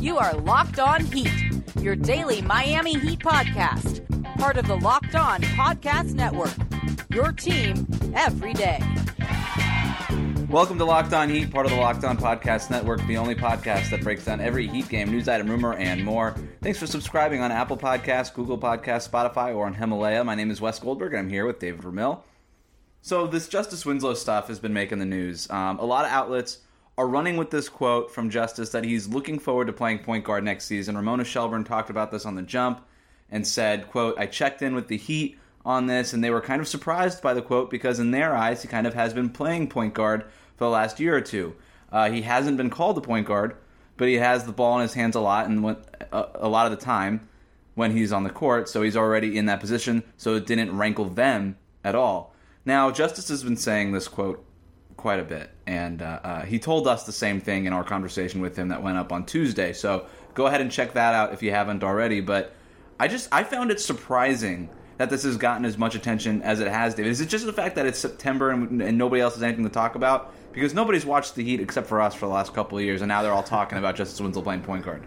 You are Locked On Heat, your daily Miami Heat podcast. Part of the Locked On Podcast Network, your team every day. Welcome to Locked On Heat, part of the Locked On Podcast Network, the only podcast that breaks down every Heat game, news item, rumor, and more. Thanks for subscribing on Apple Podcasts, Google Podcasts, Spotify, or on Himalaya. My name is Wes Goldberg, and I'm here with David Vermeil. So this Justice Winslow stuff has been making the news. A lot of outlets are running with this quote from Justice that he's looking forward to playing point guard next season. Ramona Shelburne talked about this on The Jump and said, quote, "I checked in with the Heat on this, and they were kind of surprised by the quote because in their eyes, he kind of has been playing point guard for the last year or two. He hasn't been called a point guard, but he has the ball in his hands a lot, and a lot of the time when he's on the court, so he's already in that position, so it didn't rankle them at all." Now, Justice has been saying this quote quite a bit, and he told us the same thing in our conversation with him that went up on Tuesday, so go ahead and check that out if you haven't already. But I found it surprising that this has gotten as much attention as it has, David. Is it just the fact that it's September and nobody else has anything to talk about? Because nobody's watched the Heat except for us for the last couple of years, and now they're all talking about Justice Winslow playing point guard.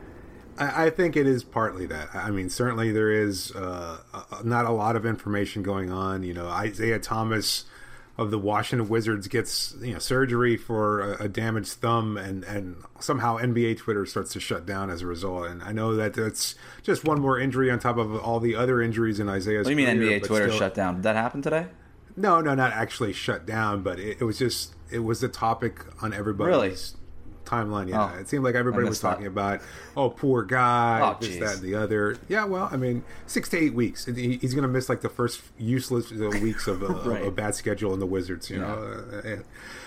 I think it is partly that. I mean, certainly there is not a lot of information going on. You know, Isaiah Thomas of the Washington Wizards gets surgery for a damaged thumb, and somehow NBA Twitter starts to shut down as a result. And I know that that's just one more injury on top of all the other injuries in Isaiah's career. What do you mean NBA Twitter shut down? Did that happen today? No, not actually shut down, but it was the topic on everybody's timeline. Yeah, it seemed like everybody was talking about, poor guy, this, that, and the other. Yeah, well, I mean, 6 to 8 weeks. He's going to miss like the first useless weeks of a bad schedule in the Wizards. You know,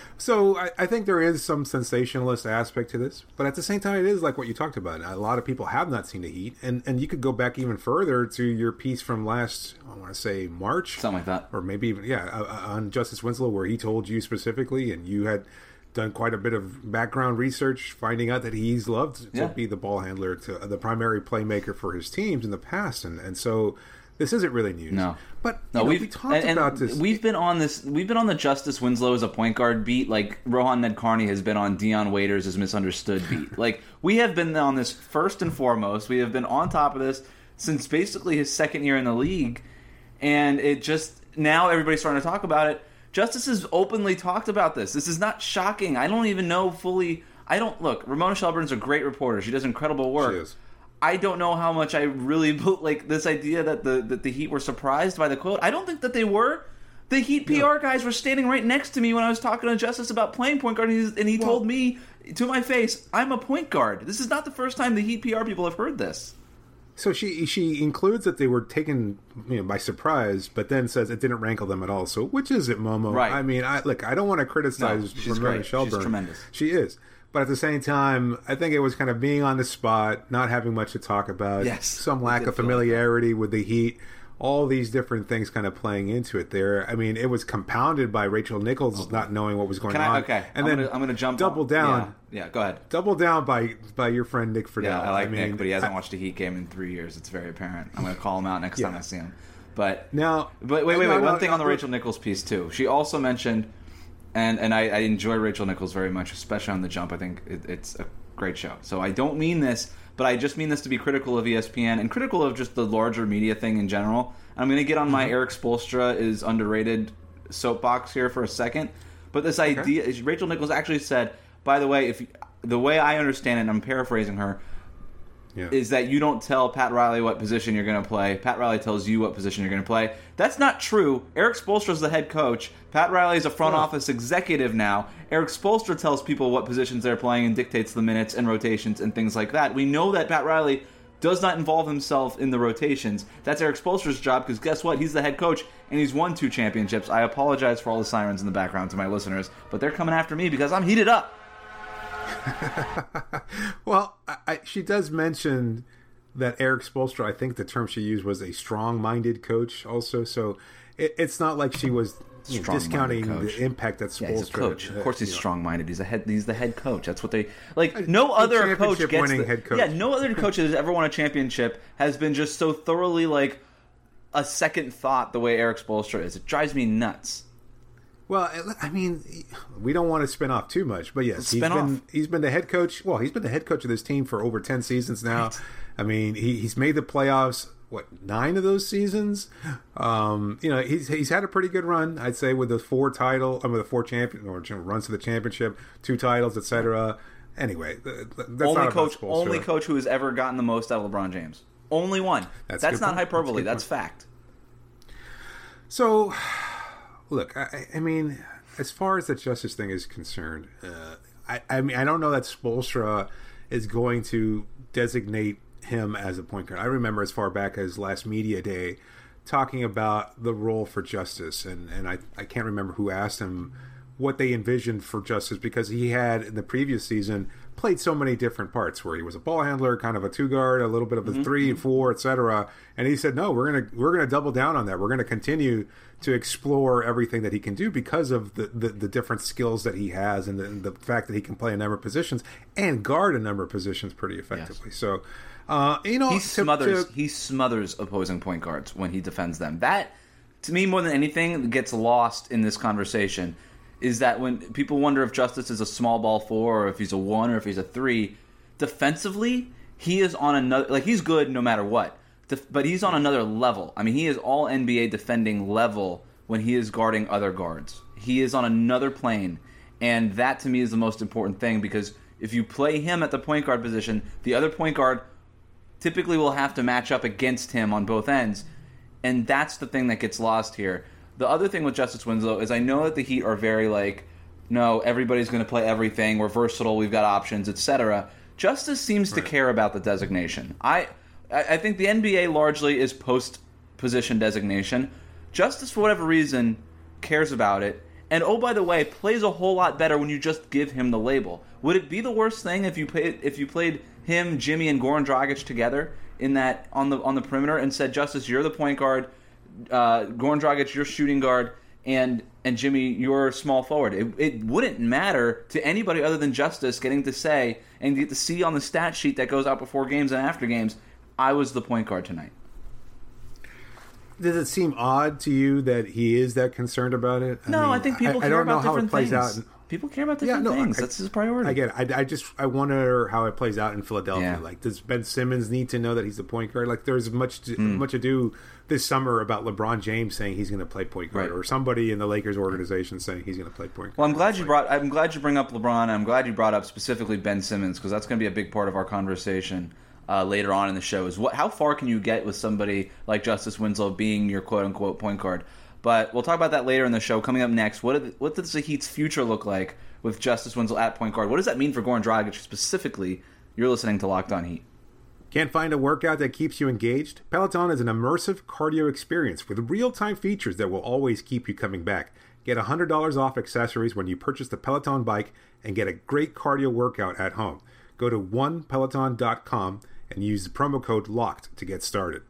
so I think there is some sensationalist aspect to this, but at the same time, it is like what you talked about. A lot of people have not seen the Heat, and you could go back even further to your piece from last, I want to say March, something like that, or maybe even on Justice Winslow, where he told you specifically, and you had done quite a bit of background research, finding out that he's loved to be the ball handler, to the primary playmaker for his teams in the past, and so this isn't really news. But we talked about this. We've been on the Justice Winslow as a point guard beat, like Rohan Nedkarni has been on Dion Waiters as misunderstood beat. Like, we have been on this first and foremost. We have been on top of this since basically his second year in the league, and it just now everybody's starting to talk about it. Justice has openly talked about this. This is not shocking. I don't even know fully. Look, Ramona Shelburne's a great reporter. She does incredible work. She is. I don't know how much I really like this idea that the Heat were surprised by the quote. I don't think that they were. The Heat PR guys were standing right next to me when I was talking to Justice about playing point guard, and he told me to my face, "I'm a point guard." This is not the first time the Heat PR people have heard this. So she includes that they were taken by surprise, but then says it didn't rankle them at all. So which is it, Momo? Right. I mean, I don't want to criticize Ramona Shelburne. She's tremendous. She is. But at the same time, I think it was kind of being on the spot, not having much to talk about, some lack of familiarity with the Heat, all these different things kind of playing into it there. I mean, it was compounded by Rachel Nichols not knowing what was going on. Okay, and I'm going to jump double down. Yeah, go ahead. Double down by your friend Nick Friedel. Yeah, I like Nick, but he hasn't watched a Heat game in 3 years. It's very apparent. I'm going to call him out next time I see him. But wait. One thing on the Rachel Nichols piece too. She also mentioned. And I enjoy Rachel Nichols very much, especially on The Jump. I think it's a great show. So I don't mean this, but I just mean this to be critical of ESPN and critical of just the larger media thing in general. I'm going to get on my Eric Spoelstra is underrated soapbox here for a second. But this idea, Rachel Nichols actually said, by the way, the way I understand it, and I'm paraphrasing her, is that you don't tell Pat Riley what position you're going to play. Pat Riley tells you what position you're going to play. That's not true. Eric Spoelstra is the head coach. Pat Riley is a front office executive now. Eric Spoelstra tells people what positions they're playing and dictates the minutes and rotations and things like that. We know that Pat Riley does not involve himself in the rotations. That's Eric Spoelstra's job because guess what? He's the head coach and he's won 2 championships. I apologize for all the sirens in the background to my listeners, but they're coming after me because I'm heated up. Well, she does mention that Eric Spoelstra, I think the term she used was a strong-minded coach also. So it's not like she was discounting the impact that Spoelstra. Yeah, he's a coach. Of course, he's strong-minded. He's the head coach. That's what they like. No other coach gets head coach. Yeah, no other coach that has ever won a championship has been just so thoroughly like a second thought the way Eric Spoelstra is. It drives me nuts. Well, I mean, we don't want to spin off too much, but yes, he's been the head coach. Well, he's been the head coach of this team for over 10 seasons now. Right. I mean, he's made the playoffs. 9 of those seasons? He's had a pretty good run, I'd say, with the 4 runs to the championship, 2 titles, etc. Anyway, that's only coach who has ever gotten the most out of LeBron James. Only one. That's not hyperbole. That's fact. So, look, I mean, as far as the Justice thing is concerned, I mean, I don't know that Spoelstra is going to designate him as a point guard. I remember as far back as last media day talking about the role for Justice, and I can't remember who asked him what they envisioned for Justice, because he had in the previous season played so many different parts where he was a ball handler, kind of a 2 guard, a little bit of a 3 and 4, etc. And he said, no, we're gonna double down on that. We're gonna continue to explore everything that he can do because of the different skills that he has, and the fact that he can play a number of positions and guard a number of positions pretty effectively. Yes. So he smothers opposing point guards when he defends them. That, to me, more than anything, gets lost in this conversation. Is that when people wonder if Justice is a small ball 4 or if he's a 1 or if he's a 3, defensively, he is on another... he's good no matter what, but he's on another level. I mean, he is all NBA defending level when he is guarding other guards. He is on another plane, and that, to me, is the most important thing, because if you play him at the point guard position, the other point guard typically will have to match up against him on both ends, and that's the thing that gets lost here. The other thing with Justice Winslow is I know that the Heat are very no, everybody's going to play everything, we're versatile, we've got options, etc. Justice seems to care about the designation. I think the NBA largely is post-position designation. Justice, for whatever reason, cares about it. And, oh, by the way, plays a whole lot better when you just give him the label. Would it be the worst thing if you played him, Jimmy, and Goran Dragic together in that on the perimeter and said, Justice, you're the point guard, Goran Dragic, you're shooting guard, and Jimmy, you're small forward? It wouldn't matter to anybody other than Justice getting to say and get to see on the stat sheet that goes out before games and after games, I was the point guard tonight. Does it seem odd to you that he is that concerned about it? I think people care about different things. People care about different things. That's his priority. Again, I wonder how it plays out in Philadelphia. Yeah. Does Ben Simmons need to know that he's the point guard? There's much ado this summer about LeBron James saying he's going to play point guard, or somebody in the Lakers organization saying he's going to play point guard. Well, I'm glad you bring up LeBron. I'm glad you brought up specifically Ben Simmons, because that's going to be a big part of our conversation later on in the show. Is how far can you get with somebody like Justice Winslow being your quote unquote point guard? But we'll talk about that later in the show. Coming up next, what does the Heat's future look like with Justice Winslow at point guard? What does that mean for Goran Dragic specifically? You're listening to Locked On Heat. Can't find a workout that keeps you engaged? Peloton is an immersive cardio experience with real-time features that will always keep you coming back. Get $100 off accessories when you purchase the Peloton bike and get a great cardio workout at home. Go to onepeloton.com and use the promo code LOCKED to get started.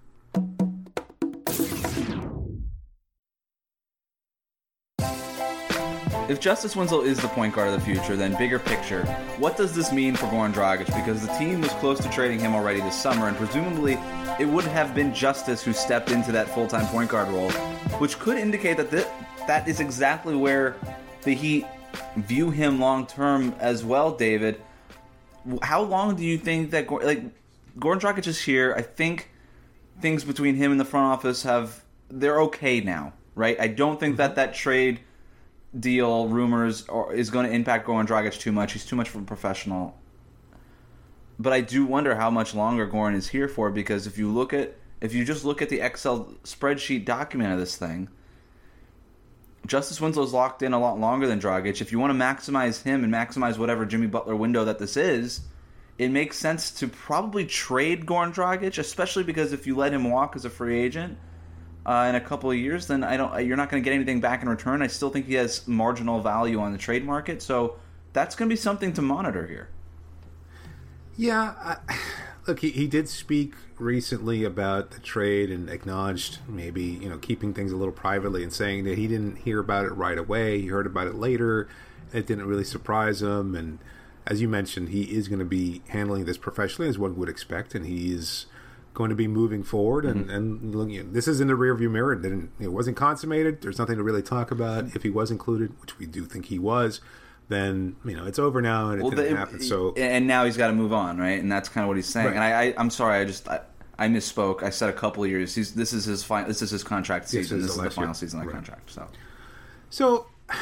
If Justice Winslow is the point guard of the future, then bigger picture, what does this mean for Goran Dragic? Because the team was close to trading him already this summer, and presumably it would have been Justice who stepped into that full-time point guard role, which could indicate that that is exactly where the Heat view him long-term as well, David. How long do you think that Goran Dragic is here? I think things between him and the front office they're okay now, right? I don't think that trade deal rumors is going to impact Goran Dragic too much. He's too much of a professional. But I do wonder how much longer Goran is here for, because if you just look at the Excel spreadsheet document of this thing, Justice Winslow's locked in a lot longer than Dragic. If you want to maximize him and maximize whatever Jimmy Butler window that this is, it makes sense to probably trade Goran Dragic, especially because if you let him walk as a free agent in a couple of years, then you're not going to get anything back in return. I still think he has marginal value on the trade market, so that's going to be something to monitor here. Yeah, look, he did speak recently about the trade and acknowledged maybe keeping things a little privately and saying that he didn't hear about it right away. He heard about it later. It didn't really surprise him, and as you mentioned, he is going to be handling this professionally as one would expect, and he is going to be moving forward. And this is in the rearview mirror. It wasn't consummated. There's nothing to really talk about. If he was included, which we do think he was, then it's over now and it didn't happen. So and now he's got to move on, right? And that's kind of what he's saying. Right. And I'm sorry, I misspoke. I said a couple of years. This is his contract season. This is the final season of the contract. So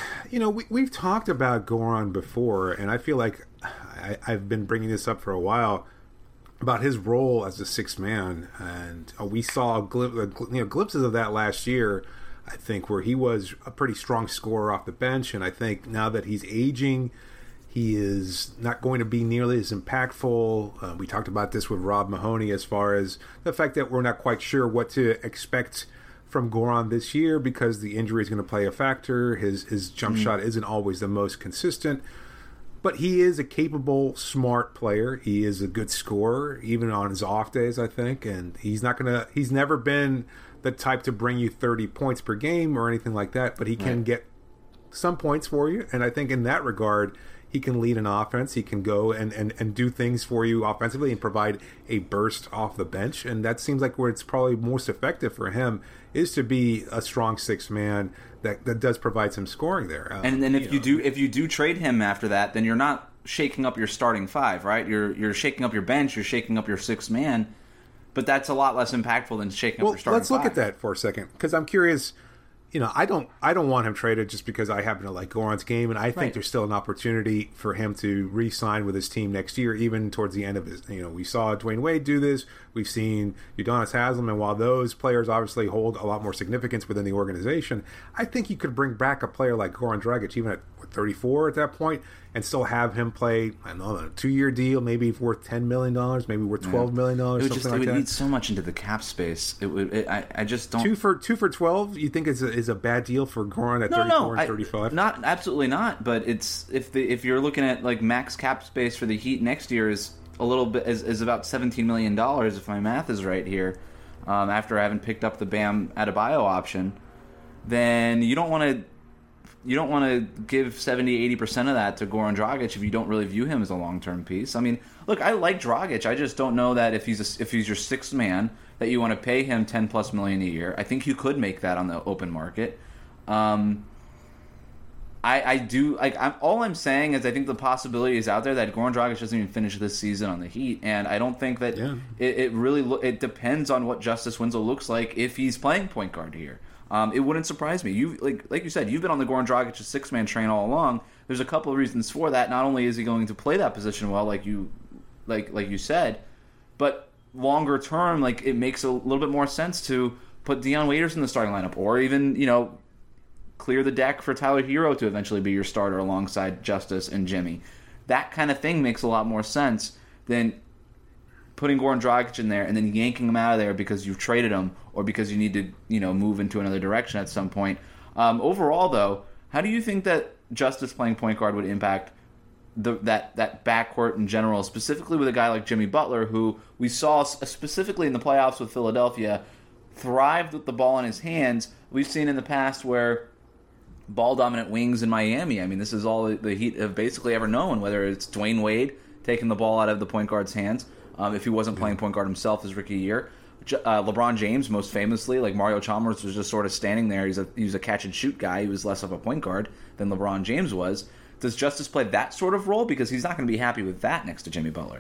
we've talked about Goran before, and I feel like I've been bringing this up for a while about his role as a sixth man, and we saw glimpses of that last year, I think, where he was a pretty strong scorer off the bench, and I think now that he's aging, he is not going to be nearly as impactful. We talked about this with Rob Mahoney as far as the fact that we're not quite sure what to expect from Goran this year because the injury is going to play a factor. His jump shot isn't always the most consistent. But he is a capable, smart player. He is a good scorer, even on his off days, I think. And he's never been the type to bring you 30 points per game or anything like that. But he can get some points for you. And I think in that regard, he can lead an offense. He can go and do things for you offensively and provide a burst off the bench. And that seems like where it's probably most effective for him is to be a strong sixth man that does provide some scoring there. And then if you do trade him after that, then you're not shaking up your starting five, right? You're shaking up your bench, you're shaking up your sixth man, but that's a lot less impactful than shaking up your starting five. Let's look at that for a second, because I'm curious. I don't want him traded just because I happen to like Goran's game, and I think there's still an opportunity for him to re-sign with his team next year, even towards the end of his. We saw Dwayne Wade do this. We've seen Udonis Haslem, and while those players obviously hold a lot more significance within the organization, I think you could bring back a player like Goran Dragic, even at 34 at that point, and still have him play, I don't know, a 2-year deal, maybe worth $10 million, maybe worth $12 million, It would eat so much into the cap space. I just don't. 2 for 12. You think is a bad deal for Goran at 34 and 35? Not absolutely not. But it's if you're looking at like max cap space for the Heat next year is a little bit is about $17 million if my math is right here. After having picked up the Bam Adebayo option, then you don't want to give 70-80% of that to Goran Dragic if you don't really view him as a long-term piece. I mean, look, I like Dragic. I just don't know that if he's your sixth man that you want to pay him $10+ million a year. I think you could make that on the open market. I do like. All I'm saying is I think the possibility is out there that Goran Dragic doesn't even finish this season on the Heat, and I don't think that it really depends on what Justice Winslow looks like if he's playing point guard here. It wouldn't surprise me. You like you said, you've been on the Goran Dragic six-man train all along. There's a couple of reasons for that. Not only is he going to play that position well, like you said, but longer term, like it makes a little bit more sense to put Dion Waiters in the starting lineup, or even clear the deck for Tyler Hero to eventually be your starter alongside Justice and Jimmy. That kind of thing makes a lot more sense than putting Goran Dragic in there and then yanking him out of there because you've traded him or because you need to, move into another direction at some point. Overall, though, how do you think that Justice playing point guard would impact that backcourt in general, specifically with a guy like Jimmy Butler, who we saw specifically in the playoffs with Philadelphia, thrived with the ball in his hands? We've seen in the past where ball-dominant wings in Miami, I mean, this is all the Heat have basically ever known, whether it's Dwayne Wade taking the ball out of the point guard's hands, if he wasn't playing point guard himself his rookie year. LeBron James, most famously, like Mario Chalmers was just sort of standing there. He was a catch-and-shoot guy. He was less of a point guard than LeBron James was. Does Justice play that sort of role? Because he's not going to be happy with that next to Jimmy Butler.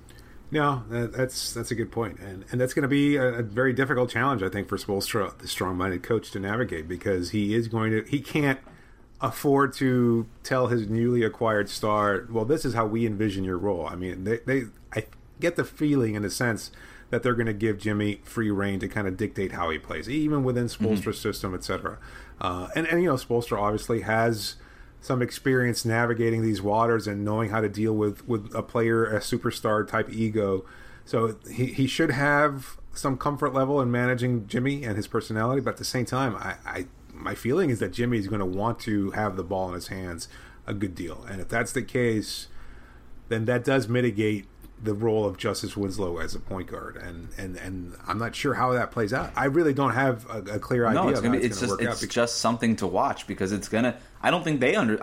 No, that's a good point. And that's going to be a very difficult challenge, I think, for Spoelstra, the strong-minded coach, to navigate, because he can't afford to tell his newly acquired star, well, this is how we envision your role. I mean, I get the feeling, in a sense, that they're going to give Jimmy free reign to kind of dictate how he plays, even within Spoelstra's system, etc. And Spoelstra obviously has some experience navigating these waters and knowing how to deal with a player, a superstar type ego. So he should have some comfort level in managing Jimmy and his personality. But at the same time, my feeling is that Jimmy is going to want to have the ball in his hands a good deal. And if that's the case, then that does mitigate the role of Justice Winslow as a point guard, and I'm not sure how that plays out. I really don't have a clear idea. No, it's going to work out. It's just something to watch, because it's gonna.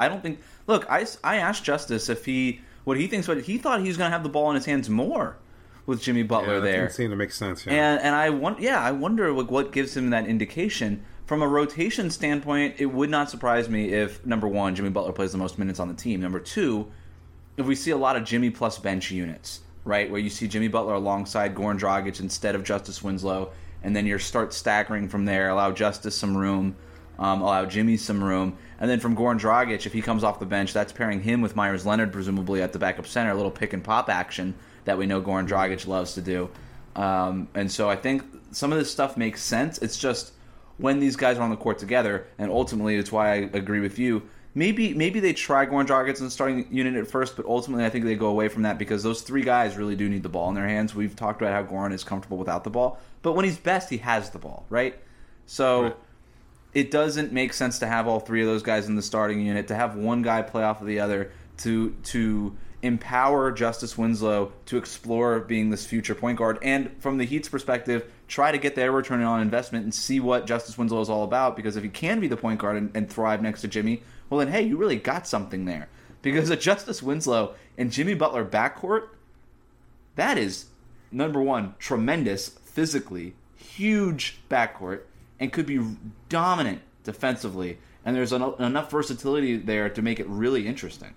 Look, I asked Justice what he thinks. What he thought he was going to have the ball in his hands more with Jimmy Butler there. That seemed to make sense. Yeah. And I wonder like what gives him that indication. From a rotation standpoint, it would not surprise me if, number one, Jimmy Butler plays the most minutes on the team. Number two, if we see a lot of Jimmy plus bench units, right, where you see Jimmy Butler alongside Goran Dragic instead of Justice Winslow, and then you start staggering from there, allow Justice some room, allow Jimmy some room, and then from Goran Dragic, if he comes off the bench, that's pairing him with Myers Leonard, presumably at the backup center, a little pick and pop action that we know Goran Dragic loves to do. And so I think some of this stuff makes sense. It's just when these guys are on the court together, and ultimately it's why I agree with you, maybe they try Goran Dragic in the starting unit at first, but ultimately I think they go away from that because those three guys really do need the ball in their hands. We've talked about how Goran is comfortable without the ball, but when he's best, he has the ball, right? So it doesn't make sense to have all three of those guys in the starting unit, to have one guy play off of the other, to empower Justice Winslow to explore being this future point guard, and from the Heat's perspective, try to get their return on investment and see what Justice Winslow is all about, because if he can be the point guard and thrive next to Jimmy, well then, hey, you really got something there. Because a Justice Winslow and Jimmy Butler backcourt, that is, number one, tremendous, physically, huge backcourt, and could be dominant defensively, and there's enough versatility there to make it really interesting.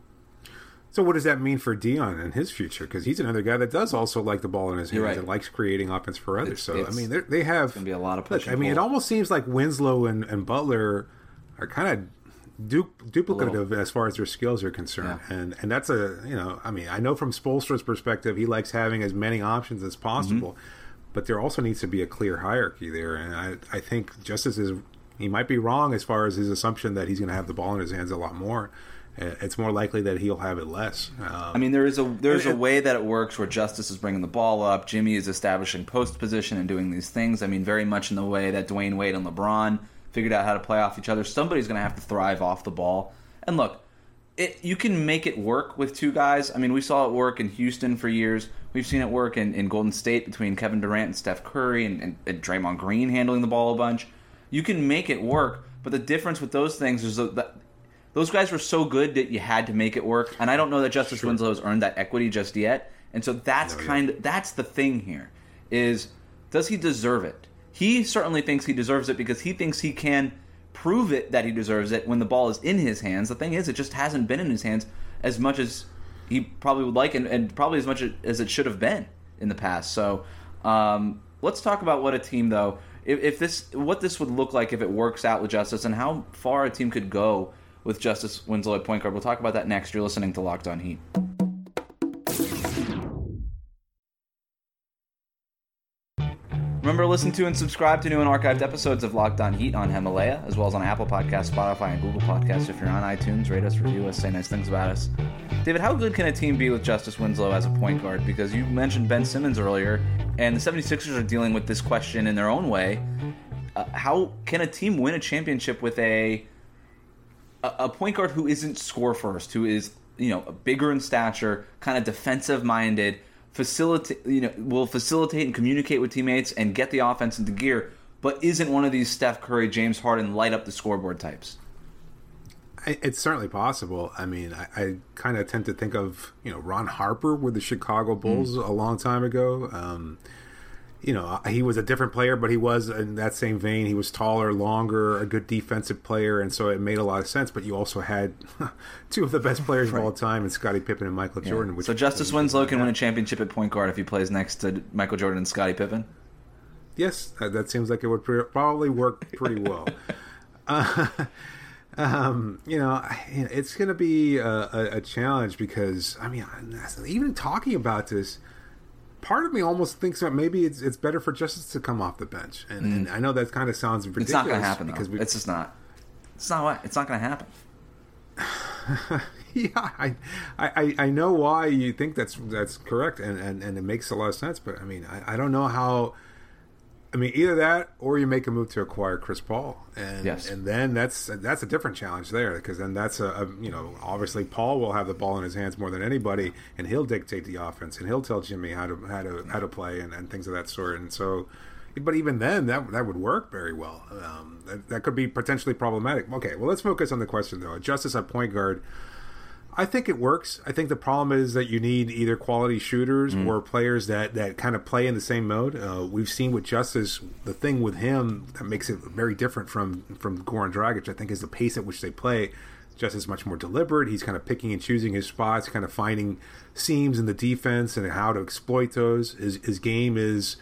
So what does that mean for Dion and his future? Because he's another guy that does also like the ball in his hands and likes creating offense for others. I mean, they have... It's going to be a lot of push. Look, I mean, it almost seems like Winslow and Butler are kind of duplicative as far as their skills are concerned. Yeah. And that's I know from Spoelstra's perspective, he likes having as many options as possible, but there also needs to be a clear hierarchy there. And I think Justice he might be wrong as far as his assumption that he's going to have the ball in his hands a lot more. It's more likely that he'll have it less. I mean, there's a way that it works where Justice is bringing the ball up, Jimmy is establishing post position and doing these things. I mean, very much in the way that Dwayne Wade and LeBron figured out how to play off each other. Somebody's going to have to thrive off the ball. And look, you can make it work with two guys. I mean, we saw it work in Houston for years. We've seen it work in Golden State between Kevin Durant and Steph Curry and Draymond Green handling the ball a bunch. You can make it work, but the difference with those things is that those guys were so good that you had to make it work, and I don't know that Justice Winslow has earned that equity just yet. And so that's that's the thing here, is does he deserve it? He certainly thinks he deserves it because he thinks he can prove it that he deserves it when the ball is in his hands. The thing is, it just hasn't been in his hands as much as he probably would like, and probably as much as it should have been in the past. So let's talk about what a team, though, what this would look like if it works out with Justice, and how far a team could go with Justice Winslow at point guard. We'll talk about that next. You're listening to Locked On Heat. Remember to listen to and subscribe to new and archived episodes of Locked On Heat on Himalaya, as well as on Apple Podcasts, Spotify, and Google Podcasts. If you're on iTunes, rate us, review us, say nice things about us. David, how good can a team be with Justice Winslow as a point guard? Because you mentioned Ben Simmons earlier, and the 76ers are dealing with this question in their own way. How can a team win a championship with a point guard who isn't score first, who is, bigger in stature, kind of defensive minded, will facilitate and communicate with teammates and get the offense into gear, but isn't one of these Steph Curry, James Harden, light up the scoreboard types? It's certainly possible. I mean, I kind of tend to think of, Ron Harper with the Chicago Bulls a long time ago. He was a different player, but he was in that same vein. He was taller, longer, a good defensive player, and so it made a lot of sense. But you also had two of the best players of all time, in Scottie Pippen and Michael Jordan. So Justice Winslow can win a championship at point guard if he plays next to Michael Jordan and Scottie Pippen? Yes, that seems like it would probably work pretty well. It's going to be a challenge because, I mean, even talking about this, part of me almost thinks that maybe it's better for Justice to come off the bench, and I know that kind of sounds ridiculous. It's not going to happen, because it's just not. It's not going to happen. Yeah, I know why you think that's correct, and it makes a lot of sense. But I mean, I don't know how. I mean, either that or you make a move to acquire Chris Paul, and then that's a different challenge there, because then that's obviously Paul will have the ball in his hands more than anybody, and he'll dictate the offense, and he'll tell Jimmy how to play and things of that sort. And so, but even then, that would work very well. That could be potentially problematic. Okay, well, let's focus on the question though. Justice at point guard. I think it works. I think the problem is that you need either quality shooters or players that kind of play in the same mode. We've seen with Justice, the thing with him that makes it very different from Goran Dragic, I think, is the pace at which they play. Justice is much more deliberate. He's kind of picking and choosing his spots, kind of finding seams in the defense and how to exploit those. His game is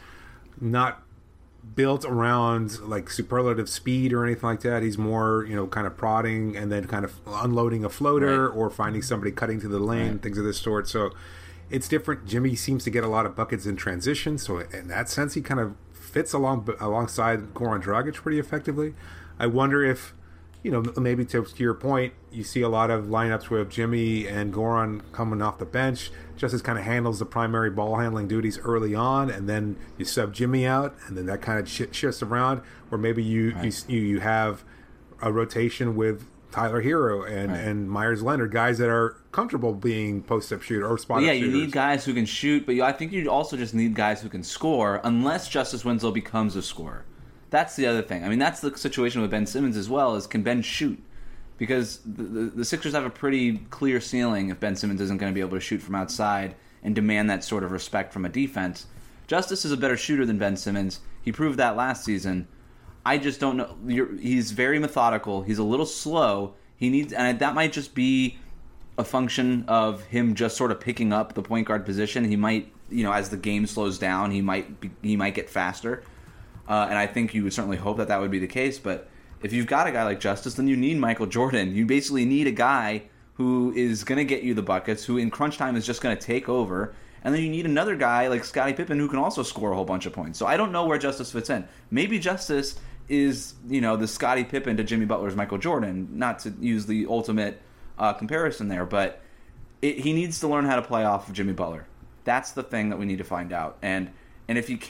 not built around like superlative speed or anything like that. He's more, kind of prodding and then kind of unloading a floater or finding somebody cutting to the lane, things of this sort. So it's different. Jimmy seems to get a lot of buckets in transition. So in that sense, he kind of fits alongside Goran Dragic pretty effectively. I wonder if, maybe to your point, you see a lot of lineups with Jimmy and Goran coming off the bench. Justice kind of handles the primary ball handling duties early on, and then you sub Jimmy out, and then that kind of shifts around. Or maybe you have a rotation with Tyler Hero and Myers Leonard, guys that are comfortable being post-up shooter or spot-up shooters. Yeah, you need guys who can shoot, but I think you also just need guys who can score, unless Justice Winslow becomes a scorer. That's the other thing. I mean, that's the situation with Ben Simmons as well, is can Ben shoot? Because the Sixers have a pretty clear ceiling if Ben Simmons isn't going to be able to shoot from outside and demand that sort of respect from a defense. Justice is a better shooter than Ben Simmons. He proved that last season. I just don't know. He's very methodical. He's a little slow. And that might just be a function of him just sort of picking up the point guard position. He might, as the game slows down, he might get faster. And I think you would certainly hope that would be the case. But if you've got a guy like Justice, then you need Michael Jordan. You basically need a guy who is going to get you the buckets, who in crunch time is just going to take over. And then you need another guy like Scottie Pippen who can also score a whole bunch of points. So I don't know where Justice fits in. Maybe Justice is, the Scottie Pippen to Jimmy Butler's Michael Jordan, not to use the ultimate comparison there. But he needs to learn how to play off of Jimmy Butler. That's the thing that we need to find out. And if he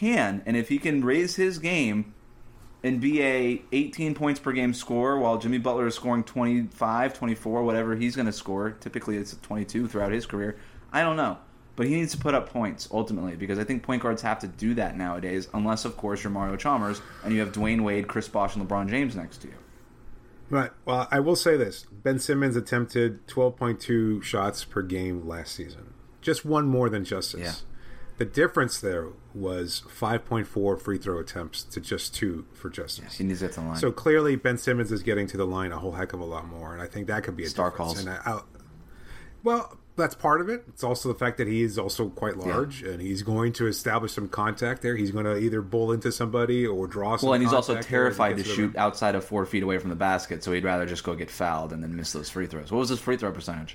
can raise his game and be a 18 points per game scorer while Jimmy Butler is scoring 25, 24, whatever he's going to score, typically it's 22 throughout his career, I don't know. But he needs to put up points, ultimately, because I think point guards have to do that nowadays, unless, of course, you're Mario Chalmers and you have Dwayne Wade, Chris Bosh, and LeBron James next to you. Right. Well, I will say this. Ben Simmons attempted 12.2 shots per game last season. Just one more than Justice. Yeah. The difference there was 5.4 free throw attempts to just 2 for Justice. Yes, he needs to get to the line. So clearly Ben Simmons is getting to the line a whole heck of a lot more, and I think that could be a star difference. calls. Well, that's part of it. It's also the fact that he is also quite large, and he's going to establish some contact there. He's going to either bull into somebody or draw some. Well, and he's also terrified to shoot outside of 4 feet away from the basket, so he'd rather just go get fouled and then miss those free throws. What was his free throw percentage?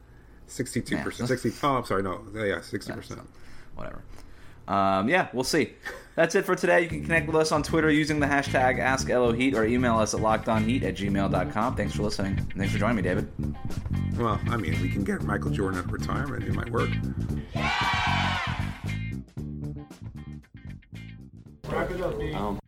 62%. 60. Oh, I'm sorry. No, yeah, 60%. Whatever. We'll see. That's it for today. You can connect with us on Twitter using the hashtag AskLOHeat or email us at lockedonheat@gmail.com. Thanks for listening. And thanks for joining me, David. Well, I mean, we can get Michael Jordan out of retirement. It might work. Wrap it up,